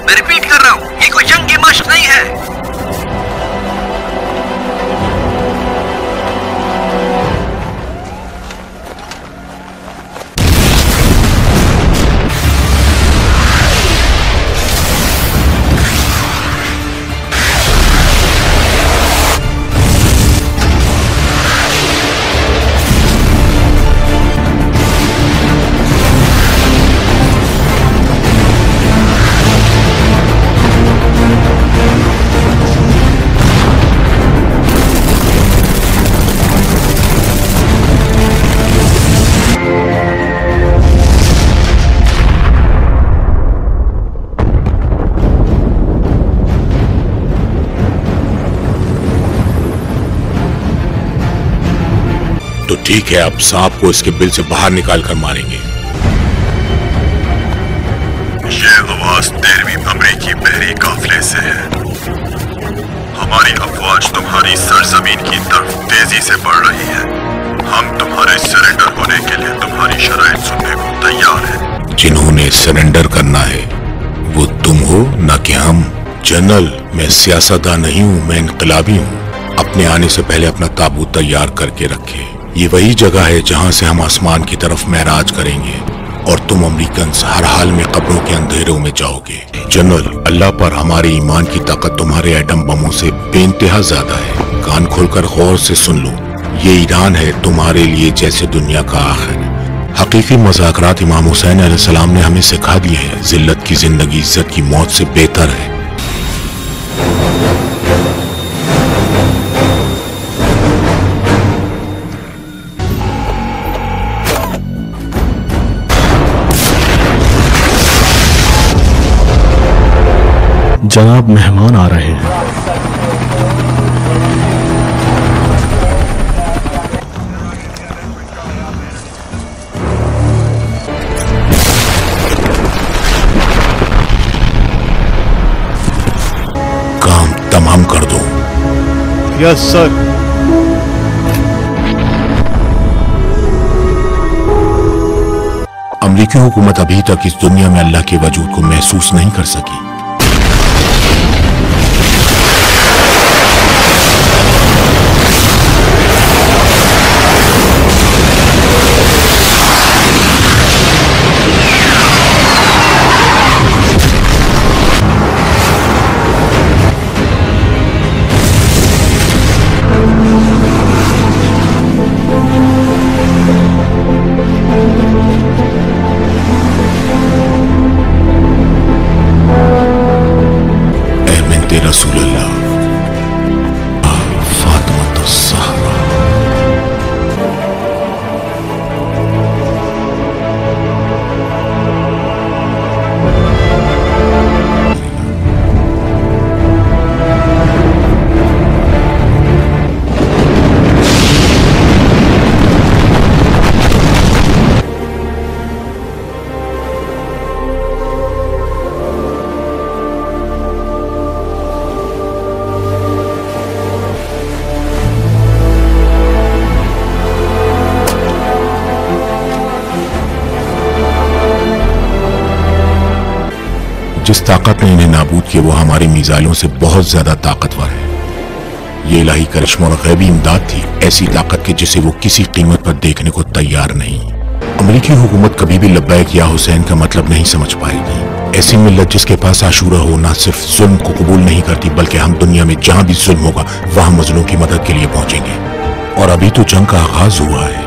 मैं रिपीट कर रहा हूँ, ये कोई जंग की मशक नहीं है। तो ठीक है, अब सांप को इसके बिल से बाहर निकाल कर मारेंगे। ये आवाज 13वीं अमेरिकी बहरी काफिले से है। हमारी अफवाज तुम्हारी सरजमीन की तरफ तेजी से बढ़ रही है। हम तुम्हारे सरेंडर होने के लिए तुम्हारी शराइत सुनने को तैयार हैं। जिन्होंने सरेंडर करना है वो तुम हो, न कि हम। जनरल, मैं सियासतदान नहीं हूँ, मैं इनकलाबी हूँ। अपने आने से पहले अपना ताबूत तैयार करके रखे। ये वही जगह है जहाँ से हम आसमान की तरफ महराज करेंगे और तुम अमेरिकन हर हाल में कब्रों के अंधेरों में जाओगे। जनरल, अल्लाह पर हमारे ईमान की ताकत तुम्हारे एटम बमों से बेइंतहा ज्यादा है। कान खोलकर गौर से सुन लो, ये ईरान है तुम्हारे लिए जैसे दुनिया का आखिर। हकीकी मुज़ाकरात इमाम हुसैन अलैहिस्सलाम ने हमें सिखा दिए हैं, जिल्लत की जिंदगी इज्जत की मौत से बेहतर है। जनाब, मेहमान आ रहे हैं। काम तमाम कर दो। Yes sir. अमेरिकी हुकूमत अभी तक इस दुनिया में अल्लाह के वजूद को महसूस नहीं कर सकी। रसूलुल्लाह फातिमा ज़हरा। जिस ताकत ने इन्हें नाबूद किया वो हमारी मिसाइलों से बहुत ज्यादा ताकतवर है। ये इलाही करिश्मा और गैबी इमदाद थी, ऐसी ताकत के जिसे वो किसी कीमत पर देखने को तैयार नहीं। अमेरिकी हुकूमत कभी भी लब्बैक या हुसैन का मतलब नहीं समझ पाएगी। ऐसी मिल्लत जिसके पास आशूरा हो ना सिर्फ जुल्म को कबूल नहीं करती, बल्कि हम दुनिया में जहां भी जुल्म होगा वहां मजलूम की मदद के लिए पहुंचेंगे। और अभी तो जंग का आगाज हुआ है।